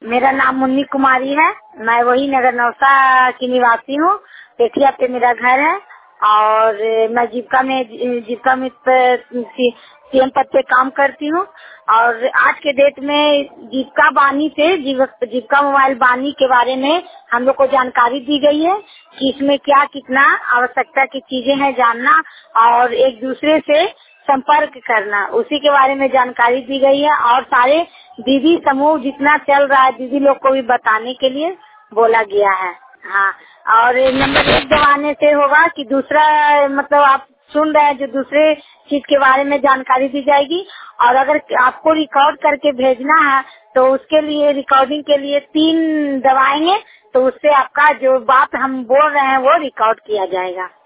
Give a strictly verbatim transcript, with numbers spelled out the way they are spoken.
मेरा नाम मुन्नी कुमारी है। मैं वही नगर नौसा की निवासी हूँ। पेठिया पे मेरा घर है और मैं जीविका में जीविका में सीएम पद पे काम करती हूँ। और आज के डेट में जीविका बानी से जीविका मोबाइल बानी के बारे में हम लोग को जानकारी दी गई है कि इसमें क्या कितना आवश्यकता की चीजें हैं जानना और एक दूसरे से संपर्क करना, उसी के बारे में जानकारी दी गई है। और सारे दीदी समूह जितना चल रहा है दीदी लोग को भी बताने के लिए बोला गया है। हाँ, और नंबर एक दबाने से होगा कि दूसरा मतलब आप सुन रहे हैं जो दूसरे चीज के बारे में जानकारी दी जाएगी। और अगर आपको रिकॉर्ड करके भेजना है तो उसके लिए रिकॉर्डिंग के लिए तीन दबाएंगे तो उससे आपका जो बात हम बोल रहे हैं वो रिकॉर्ड किया जाएगा।